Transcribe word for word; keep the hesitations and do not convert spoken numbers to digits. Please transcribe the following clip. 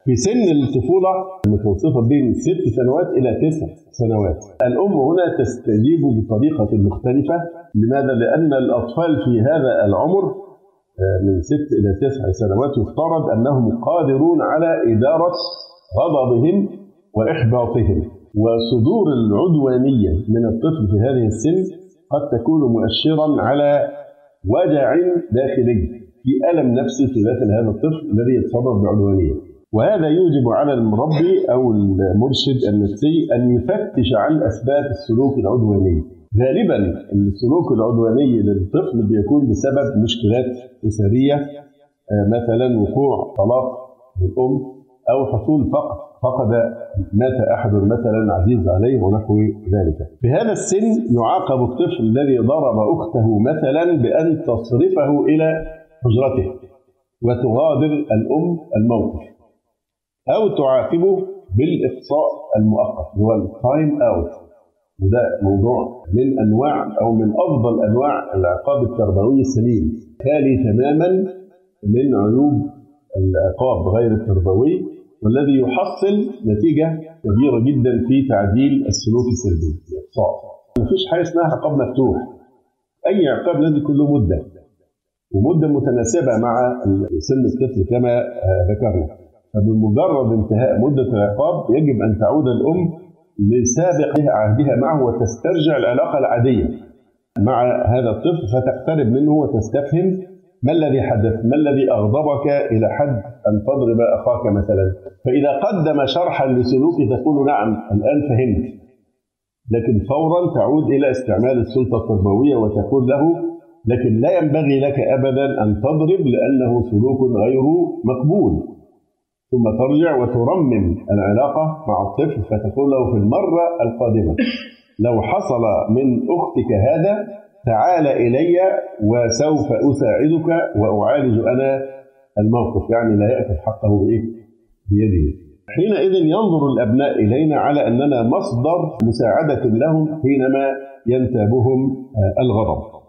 في سن الطفولة المتوسطة بين ست سنوات إلى تسع سنوات. الأم هنا تستجيب بطريقة مختلفة. لماذا؟ لأن الأطفال في هذا العمر من ست إلى تسع سنوات يفترض أنهم قادرون على إدارة غضبهم وإحباطهم، وصدور العدوانية من الطفل في هذه السن قد تكون مؤشرا على وجع داخلي في ألم نفسي في داخل هذا الطفل الذي يتصرف بعدوانية. وهذا يوجب على المربي أو المرشد النفسي أن يفتش عن أسباب السلوك العدواني. غالبا السلوك العدواني للطفل بيكون بسبب مشكلات أسرية، مثلا وقوع طلاق للأم أو حصول فقد فقد مات أحد مثلا عزيز عليه ونحو ذلك. في هذا السن يعاقب الطفل الذي ضرب أخته مثلا بأن تصرفه إلى حجرته وتغادر الأم الموقف، أو تعاقبه بالإقصاء المؤقت هو التايم أوت. وده موضوع من أنواع أو من أفضل أنواع العقاب التربوي السليم، خالي تماما من عيوب العقاب غير التربوي، والذي يحصل نتيجة كبيرة جدا في تعديل السلوك السلبي. الإقصاء مفيش حاجة اسمها عقاب مفتوح. أي عقاب لازم يكون له مدة، ومدة متناسبة مع سن الطفل كما ذكرنا. فبمجرد انتهاء مدة العقاب يجب أن تعود الأم لسابق عهدها معه وتسترجع العلاقة العادية مع هذا الطفل، فتقترب منه وتستفهم ما الذي حدث، ما الذي أغضبك إلى حد أن تضرب أخاك مثلا. فإذا قدم شرحا لسلوكه تقول نعم الآن فهمت، لكن فورا تعود إلى استعمال السلطة التربوية وتقول له لكن لا ينبغي لك أبدا أن تضرب لأنه سلوك غير مقبول. ثم ترجع وترمم العلاقة مع الطفل فتقول له في المرة القادمة لو حصل من أختك هذا تعال إلي وسوف أساعدك وأعالج أنا الموقف، يعني لا يأخذ حقه بإيه؟ بيده. حينئذ ينظر الأبناء إلينا على أننا مصدر مساعدة لهم حينما ينتابهم الغضب.